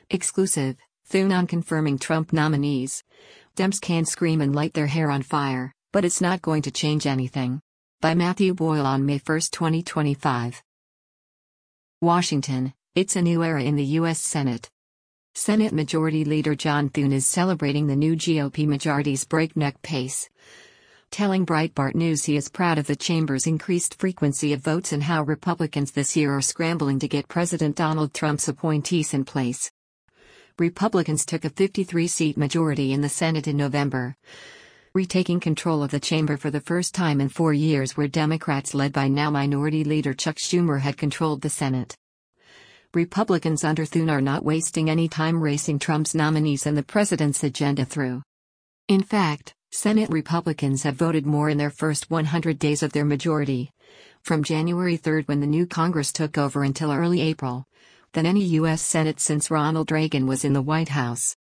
Exclusive, Thune on confirming Trump nominees. Dems can scream and light their hair on fire, but it's not going to change anything. By Matthew Boyle on May 1, 2025. Washington, it's a new era in the U.S. Senate. Senate Majority Leader John Thune is celebrating the new GOP majority's breakneck pace. Telling Breitbart News he is proud of the chamber's increased frequency of votes and how Republicans this year are scrambling to get President Donald Trump's appointees in place. Republicans took a 53-seat majority in the Senate in November, retaking control of the chamber for the first time in 4 years, where Democrats led by now Minority Leader Chuck Schumer had controlled the Senate. Republicans under Thune are not wasting any time racing Trump's nominees and the president's agenda through. In fact, Senate Republicans have voted more in their first 100 days of their majority, from January 3 when the new Congress took over until early April, than any U.S. Senate since Ronald Reagan was in the White House.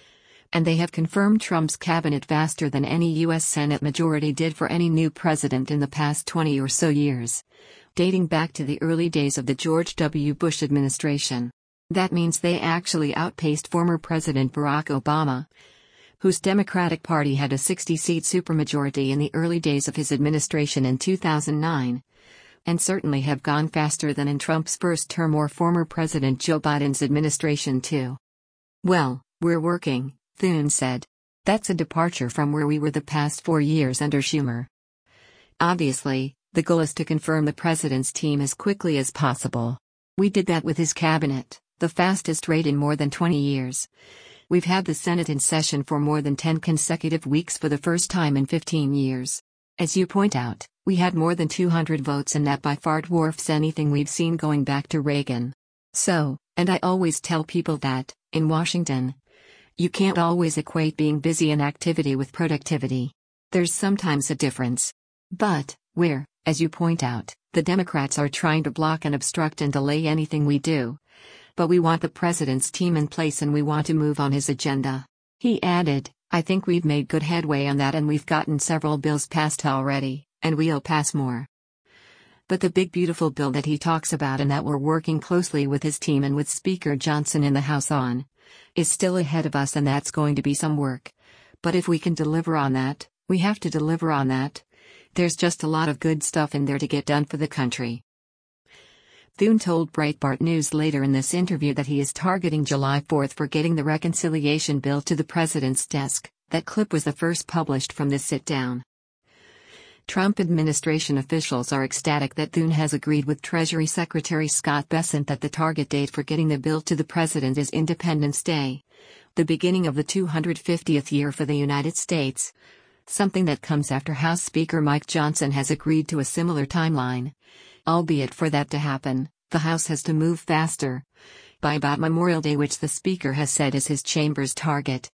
And they have confirmed Trump's cabinet faster than any U.S. Senate majority did for any new president in the past 20 or so years, dating back to the early days of the George W. Bush administration. That means they actually outpaced former President Barack Obama, whose Democratic Party had a 60-seat supermajority in the early days of his administration in 2009. And certainly have gone faster than in Trump's first term or former President Joe Biden's administration too. Well, we're working, Thune said. That's a departure from where we were the past 4 years under Schumer. Obviously, the goal is to confirm the president's team as quickly as possible. We did that with his cabinet, the fastest rate in more than 20 years. We've had the Senate in session for more than 10 consecutive weeks for the first time in 15 years. As you point out, we had more than 200 votes, and that by far dwarfs anything we've seen going back to Reagan. So, and I always tell people that, in Washington, you can't always equate being busy and activity with productivity. There's sometimes a difference. But, where, as you point out, the Democrats are trying to block and obstruct and delay anything we do. But we want the president's team in place and we want to move on his agenda. He added, I think we've made good headway on that and we've gotten several bills passed already, and we'll pass more. But the big beautiful bill that he talks about and that we're working closely with his team and with Speaker Johnson in the House on, is still ahead of us, and that's going to be some work. But if we can deliver on that, we have to deliver on that. There's just a lot of good stuff in there to get done for the country. Thune told Breitbart News later in this interview that he is targeting July 4 for getting the reconciliation bill to the president's desk. That clip was the first published from this sit-down. Trump administration officials are ecstatic that Thune has agreed with Treasury Secretary Scott Bessent that the target date for getting the bill to the president is Independence Day, the beginning of the 250th year for the United States, something that comes after House Speaker Mike Johnson has agreed to a similar timeline. Albeit for that to happen, the House has to move faster, by about Memorial Day, which the Speaker has said is his chamber's target.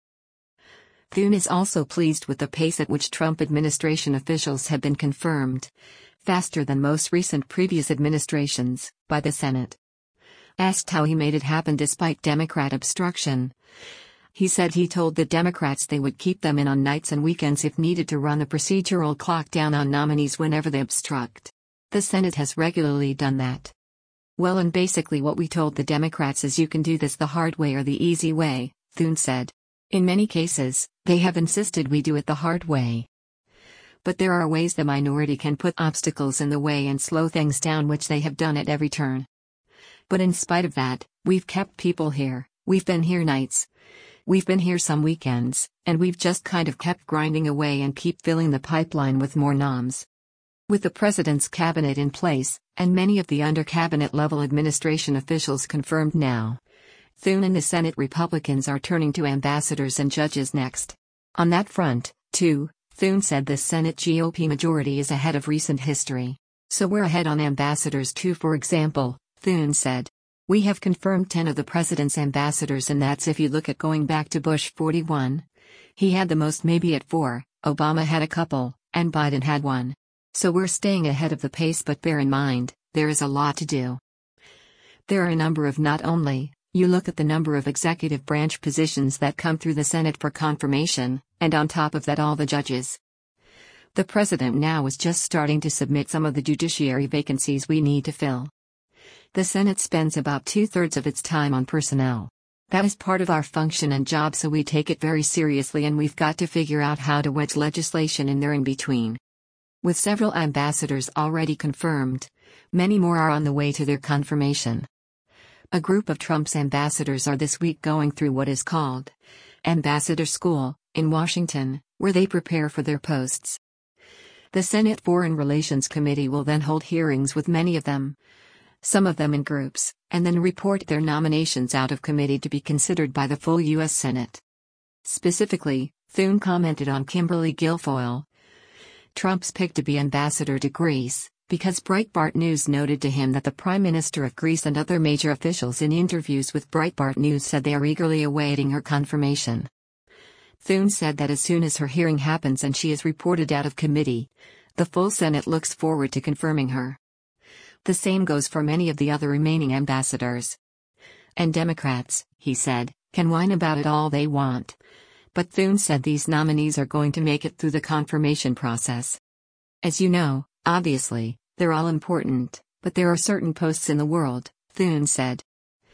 Thune is also pleased with the pace at which Trump administration officials have been confirmed, faster than most recent previous administrations, by the Senate. Asked how he made it happen despite Democrat obstruction, he said he told the Democrats they would keep them in on nights and weekends if needed to run the procedural clock down on nominees whenever they obstruct. The Senate has regularly done that. Well, and basically what we told the Democrats is you can do this the hard way or the easy way, Thune said. In many cases, they have insisted we do it the hard way. But there are ways the minority can put obstacles in the way and slow things down, which they have done at every turn. But in spite of that, we've kept people here, we've been here nights. We've been here some weekends, and we've just kind of kept grinding away and keep filling the pipeline with more noms. With the president's cabinet in place, and many of the under-cabinet level administration officials confirmed now, Thune and the Senate Republicans are turning to ambassadors and judges next. On that front, too, Thune said the Senate GOP majority is ahead of recent history. So we're ahead on ambassadors too. For example, Thune said, we have confirmed 10 of the president's ambassadors, and that's if you look at going back to Bush 41. He had the most, maybe at 4, Obama had a couple, and Biden had 1. So we're staying ahead of the pace, but bear in mind, there is a lot to do. There are a number of not only, you look at the number of executive branch positions that come through the Senate for confirmation, and on top of that all the judges. The president now is just starting to submit some of the judiciary vacancies we need to fill. The Senate spends about 2/3 of its time on personnel. That is part of our function and job, so we take it very seriously, and we've got to figure out how to wedge legislation in there in between. With several ambassadors already confirmed, many more are on the way to their confirmation. A group of Trump's ambassadors are this week going through what is called Ambassador School in Washington, where they prepare for their posts. The Senate Foreign Relations Committee will then hold hearings with many of them, some of them in groups, and then report their nominations out of committee to be considered by the full U.S. Senate. Specifically, Thune commented on Kimberly Guilfoyle, Trump's pick to be ambassador to Greece, because Breitbart News noted to him that the Prime Minister of Greece and other major officials in interviews with Breitbart News said they are eagerly awaiting her confirmation. Thune said that as soon as her hearing happens and she is reported out of committee, the full Senate looks forward to confirming her. The same goes for many of the other remaining ambassadors. And Democrats, he said, can whine about it all they want. But Thune said these nominees are going to make it through the confirmation process. As you know, obviously, they're all important, but there are certain posts in the world, Thune said.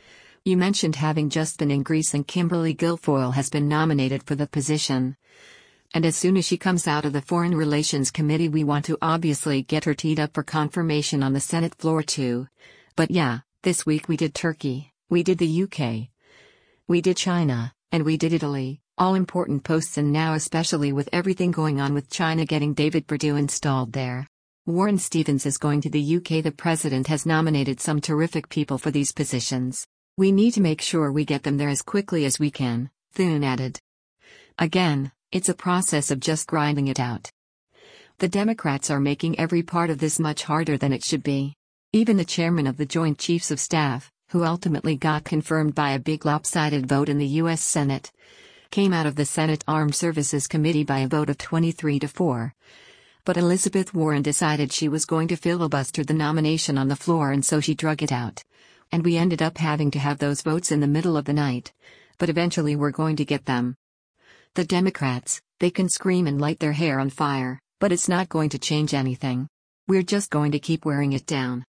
You mentioned having just been in Greece, and Kimberly Guilfoyle has been nominated for the position. And as soon as she comes out of the Foreign Relations Committee, we want to obviously get her teed up for confirmation on the Senate floor too. But yeah, this week we did Turkey, we did the UK, we did China, and we did Italy, all important posts, and now especially with everything going on with China getting David Perdue installed there. Warren Stevens is going to the UK. The president has nominated some terrific people for these positions. We need to make sure we get them there as quickly as we can, Thune added. Again, it's a process of just grinding it out. The Democrats are making every part of this much harder than it should be. Even the chairman of the Joint Chiefs of Staff, who ultimately got confirmed by a big lopsided vote in the U.S. Senate, came out of the Senate Armed Services Committee by a vote of 23-4. But Elizabeth Warren decided she was going to filibuster the nomination on the floor, and so she drug it out. And we ended up having to have those votes in the middle of the night. But eventually we're going to get them. The Democrats, they can scream and light their hair on fire, but it's not going to change anything. We're just going to keep wearing it down.